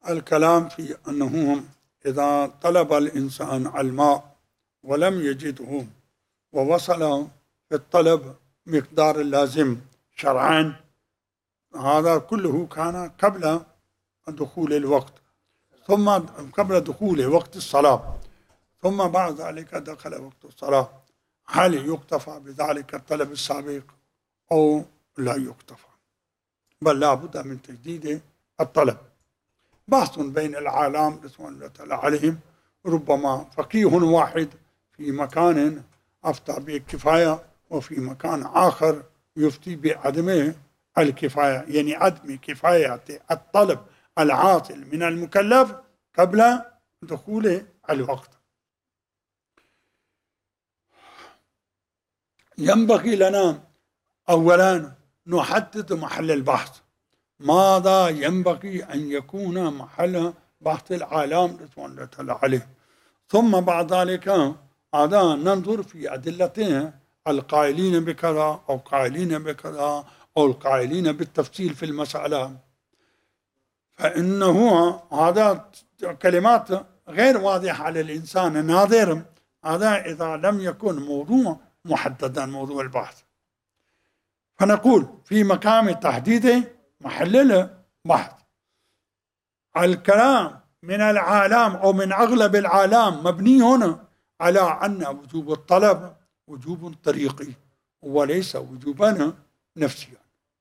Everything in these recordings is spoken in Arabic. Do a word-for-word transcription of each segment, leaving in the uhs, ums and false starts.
الكلام في أنه إذا طلب الإنسان الماء ولم يجده ووصل في الطلب مقدار اللازم شرعا، هذا كله كان قبل دخول الوقت، ثم قبل دخول وقت الصلاة، ثم بعد ذلك دخل وقت الصلاة، هل يكتفى بذلك الطلب السابق أو لا يكتفى؟ بل لا بد من تجديد الطلب. بحث بين العالم رضوان الله تعالى عليهم، ربما فقيه واحد في مكان أفتى بالكفاية وفي مكان آخر يفتي بعدم الكفاية، يعني عدم كفاية الطلب العاطل من المكلف قبل دخول الوقت. ينبغي لنا أولا نحدد محل البحث، ماذا ينبغي أن يكون محل بحث العالم رضوان الله تعالى عليه، ثم بعد ذلك هذا ننظر في أدلته القائلين بكذا أو قائلين بكذا أو القائلين بالتفصيل في المسألة، فإنه هذا كلمات غير واضحة على الإنسان الناظر، هذا إذا لم يكن موضوع محددا موضوع البحث. فنقول في مقام تحديد محل البحث، الكلام من العالم أو من أغلب العالم مبني هنا على أن وجوب الطلب وجوب طريقي وليس وجوبا نفسيا،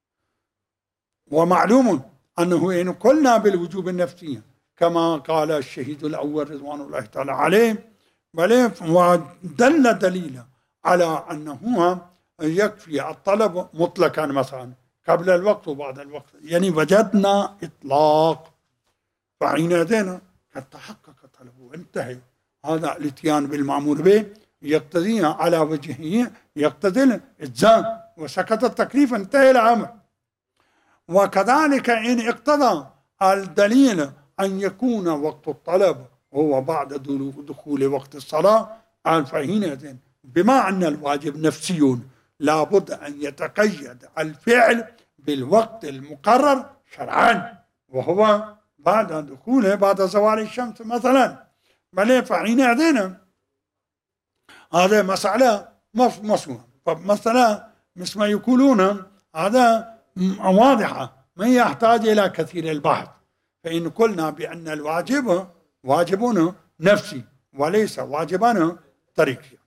ومعلوم أنه إن قلنا بالوجوب النفسي كما قال الشهيد الأول رضوان الله تعالى عليه، بل ودل دليل على أنه يكفي الطلب مطلقا مثلا قبل الوقت وبعد الوقت، يعني وجدنا إطلاق، فحينئذ قد تحقق طلبه وانتهى. هذا الاتيان بالمأمور به يقتضي على وجهه يقتضي الإجزاء وسكت التكليف، انتهى الأمر. وكذلك إن اقتضى الدليل أن يكون وقت الطلب هو بعد دخول وقت الصلاة، فحينئذ بما أن الواجب نفسي لابد أن يتقيد الفعل بالوقت المقرر شرعا، وهو بعد دخوله بعد زوال الشمس مثلا، بل فحينئذ هذا مسألة مفهومة، فمسألة مثل ما يقولون هذا واضحة ما يحتاج إلى كثير البحث. فإن قلنا بأن الواجب واجب نفسي وليس واجبا طريقي،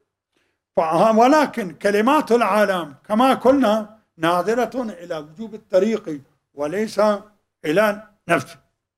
ولكن كلمات العالم كما قلنا ناظرة إلى وجوب الطريق وليس إلى نفسه.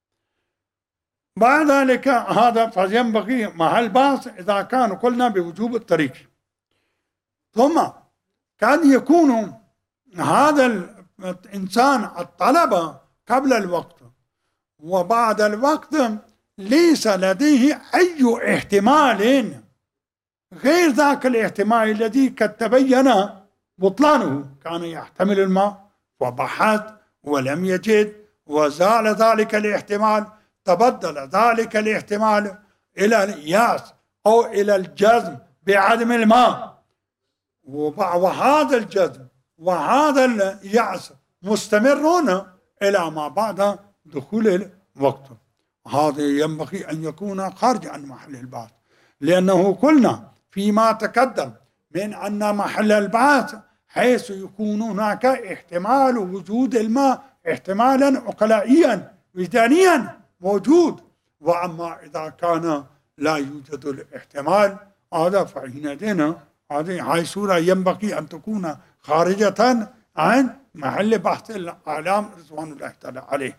بعد ذلك هذا فينبغي محل بحث إذا كان قلنا بوجوب الطريق. ثم قد يكون هذا الإنسان الطلب قبل الوقت وبعد الوقت ليس لديه أي احتمال غير ذاك الاحتمال الذي قد تبين بطلانه، كان يحتمل الماء وبحث ولم يجد وزال ذلك الاحتمال، تبدل ذلك الاحتمال إلى الياس أو إلى الجزم بعدم الماء، وهذا الجزم وهذا اليأس مستمرون إلى ما بعد دخول الوقت. هذا ينبغي أن يكون خارج عن محل البحث، لأنه قلنا فيما تقدم من أن محل البحث حيث يكون هناك احتمال وجود الماء احتمالا عقلائيا وجدانيا موجود، وأما إذا كان لا يوجد الاحتمال هذا فحينئذ هذه هاي صورة ينبغي أن تكون خارجة عن محل بحث العالم رضوان الله تعالى عليه.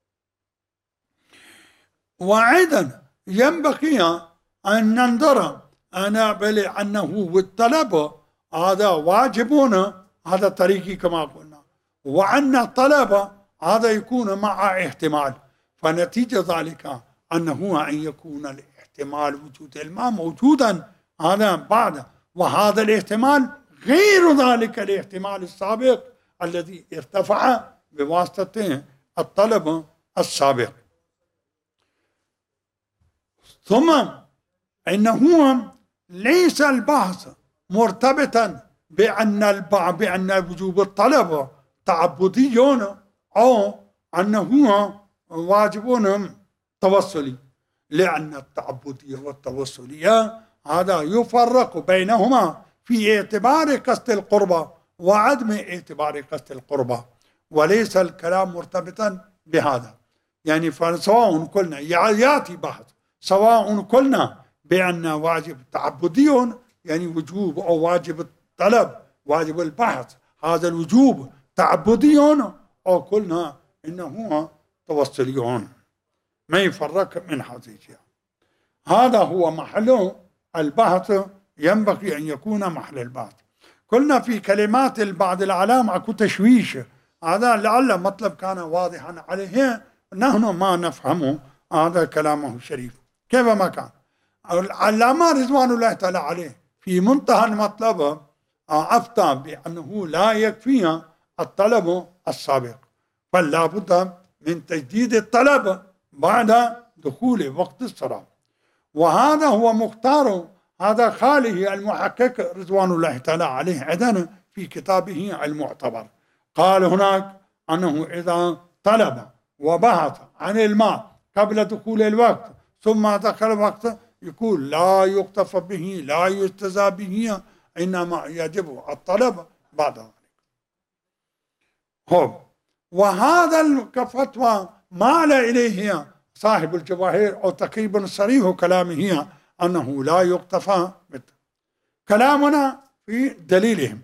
وأيضا ينبغي أن ننظر أنا بل أنه والطلب هذا واجبون، هذا طريقي كما قلنا، وأن الطلب هذا يكون مع احتمال، فنتيجة ذلك أنه أن يكون الاحتمال وجود الماء موجودا هذا بعد، وهذا الاحتمال غير ذلك الاحتمال السابق الذي ارتفع بواسطة الطلب السابق. ثم إنه ليس البحث مرتبطا بأن بأن وجوب الطلب تعبدي أو أنه واجب توصلي، لأن التعبدية والتوصلية هذا يفرق بينهما في اعتبار قصد القربة وعدم اعتبار قصد القربة، وليس الكلام مرتبطا بهذا. يعني فسواء قلنا يأتي بحث، سواء قلنا بأن واجب تعبدي يعني وجوب، أو واجب الطلب واجب البحث هذا الوجوب تعبدي، أو قلنا إنه توصلي، ما يفرق من هذه الأشياء. هذا هو محل البحث، ينبغي أن يكون محل البحث. قلنا في كلمات بعض الأعلام أكو تشويش، هذا لعل مطلب كان واضحا عليه، نحن ما نفهمه هذا كلامه الشريف كيف ما كان. العلامة رضوان الله تعالى عليه في منتهى المطلب أفتى بأنه لا يكفي الطلب السابق، بل لا بد من تجديد الطلب بعد دخول وقت الصلاة، وهذا هو مختار هذا خاله المحقق رضوان الله تعالى عليه أيضا في كتابه المعتبر. قال هناك أنه إذا طلب وبحث عن الماء قبل دخول الوقت ثم دخل الوقت يقول لا يقتفى به، لا يجتزى به، إنما يجب الطلب بعد ذلك. هو وهذا كفتوى مال إليه صاحب الجواهر، أو تقريبا صريح كلامه أنه لا يقتفى. كلامنا في دليلهم.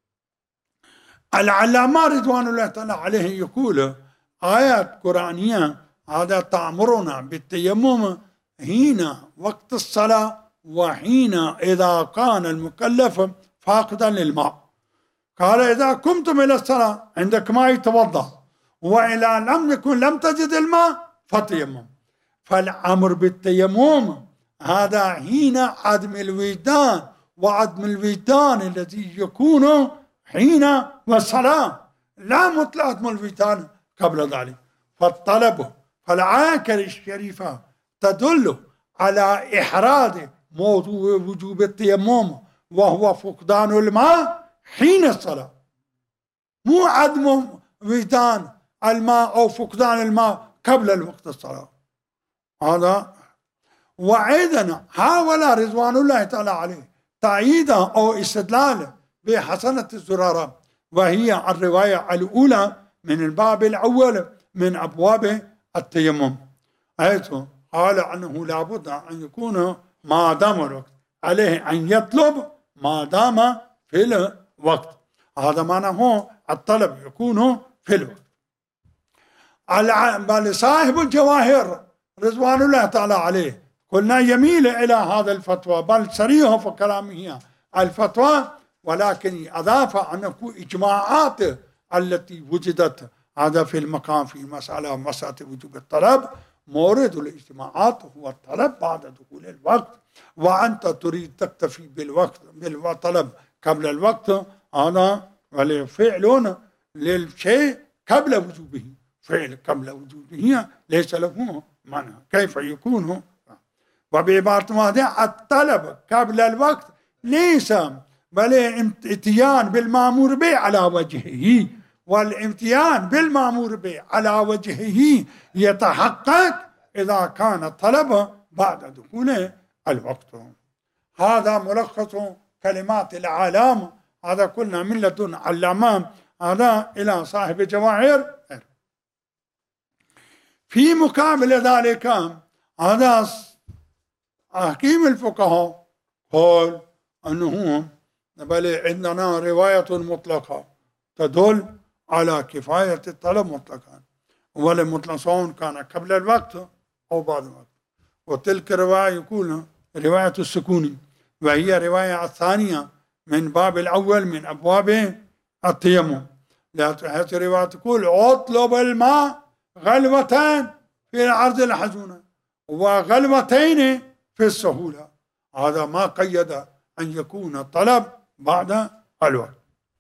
العلامة رضوان الله تعالى عليه يقول آيات قرآنية هذا تأمرنا بالتيمم حين وقت الصلاة وحين إذا كان المكلف فاقدا للماء. قال إذا قمتم إلى الصلاة عندك ماء يتوضأ، وإذا لم يكن لم تجد الماء فتيمم. فالأمر بالتيمم هذا حين عدم الوجدان، وعدم الوجدان الذي يكون حين والصلاة، لا مطلق عدم الوجدان قبل ذلك. فالطلب فالآية الشريفة تدل على إحراز موضوع وجوب التيمم، وهو فقدان الماء حين الصلاة، مو عدم وجدان الماء أو فقدان الماء قبل الوقت الصلاة. هذا. وأيضا حاول رضوان الله تعالى عليه تأييد أو استدلال بحسنة الزرارة، وهي الرواية الأولى من الباب الأول من أبواب التيمم، حيث قال أنه لابد أن يكون ما دام الوقت، عليه أن يطلب ما دام في الوقت. هذا معناه الطلب يكون في الوقت. بل صاحب الجواهر رضوان الله تعالى عليه قلنا يميل إلى هذا الفتوى، بل صريح في كلامه الفتوى، ولكن أضاف أن إجماعات التي وجدت هذا في المقام في مسألة مسألة وجوب الطلب، مورد الاجتماعات هو الطلب بعد دخول الوقت، وأنت تريد تكتفي بالوقت بالطلب قبل الوقت، هذا فعل للشيء قبل وجوبه، فعل قبل وجوبه ليس له معنى، كيف يكون؟ وبعبارة واحدة الطلب قبل الوقت ليس بل اتيان بالمأمور به على وجهه، والامتيان بالمأمور به على وجهه يتحقق إذا كان الطلب بعد دخول الوقت. هذا ملخص كلمات العلامة، هذا قلنا من لدن علامة هذا إلى صاحب جواهر. في مقابل ذلك هذا حكيم الفقهاء قال أنه بل عندنا رواية مطلقة تدل على كفاية الطلب مطلقا، والمطلق سواء كان قبل الوقت أو بعد الوقت. وتلك الرواية يقول رواية السكوني، وهي رواية الثانية من باب الأول من أبواب التيمم. هذه الرواية تقول اطلب الماء غلوتين في العرض الحزونة وغلوتين في السهولة. هذا ما قيد أن يكون الطلب بعد الوقت.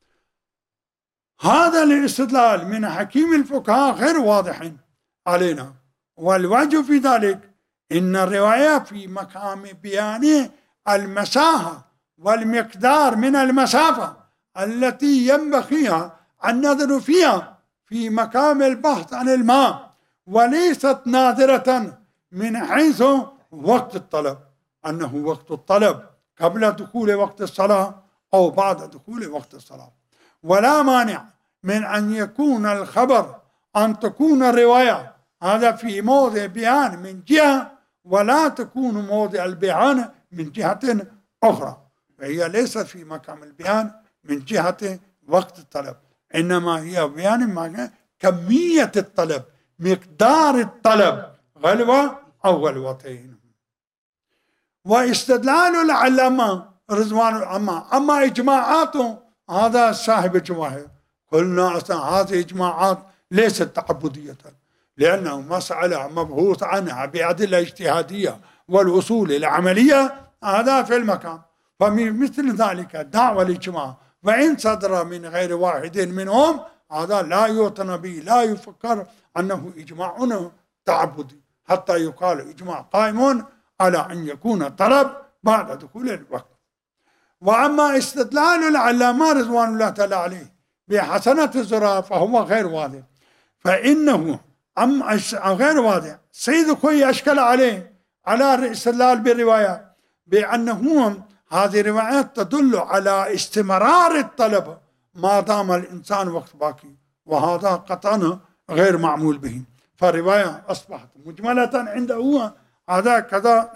هذا الاستدلال من حكيم الفقهاء غير واضح علينا، والوجه في ذلك إن الرواية في مقام بيان المساحة والمقدار من المسافة التي ينبغي النظر فيها في مقام البحث عن الماء، وليست نادرة من حيث وقت الطلب، أنه وقت الطلب قبل دخول وقت الصلاة أو بعد دخول وقت الصلاة. ولا مانع من أن يكون الخبر أن تكون الرواية هذا في موضع بيان من جهة ولا تكون موضع البيان من جهة أخرى، فهي ليست في مقام البيان من جهة وقت الطلب، إنما هي بيان معنى كمية الطلب، مقدار الطلب، غلوة أو غلوتين. واستدلال العلماء رضوان العامة أما إجماعاته هذا صاحب الجواهر، قلنا أصلا هذه إجماعات ليست تعبدية، لأنه مسألة مبحوث عنها بأدلة اجتهادية والأصول العملية هذا في المكان. فمثل ذلك دعوى الإجماع وإن صدر من غير واحد منهم هذا لا يعتنى به، لا يفكر أنه إجماع تعبدي حتى يقال إجماع قائم على أن يكون طلب بعد دخول الوقت. وأما استدلال العلامة رضوان الله تعالى عليه بحسنة الزراعة فهو غير واضح، فإنه أم غير واضح. سيد خوي أشكل عليه على الاستدلال بالرواية بأنه هذه الروايات تدل على استمرار الطلب ما دام الإنسان وقت باقي، وهذا قطعا غير معمول به، فالرواية أصبحت مجملة عنده هذا كذا.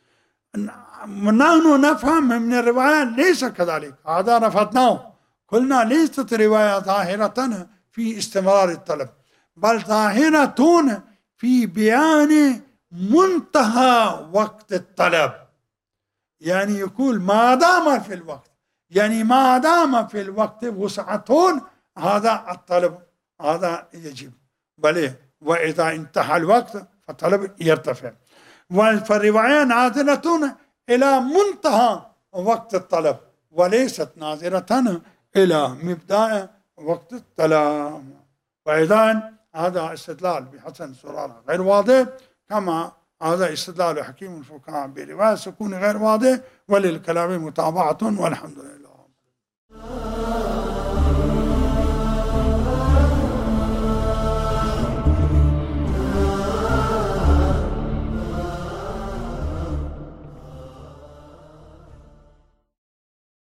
نحن نفهم من الرواية ليس كذلك، هذا رفضناه، قلنا ليست رواية ظاهرة في استمرار الطلب، بل ظاهرة في بيان منتهى وقت الطلب، يعني يقول ما دام في الوقت، يعني ما دام في الوقت وسعة هذا الطلب هذا يجب، بل وإذا انتهى الوقت فالطلب يرتفع. فالرواية نازلة إلى منتهى وقت الطلب وليست نازلة إلى مبدأ وقت الطلب. وإذا هذا استدلال بحسن الزرارة غير واضح، كما هذا استدلال حكيم الفقهاء برواية سكون غير واضح، وللكلام متابعة والحمد لله.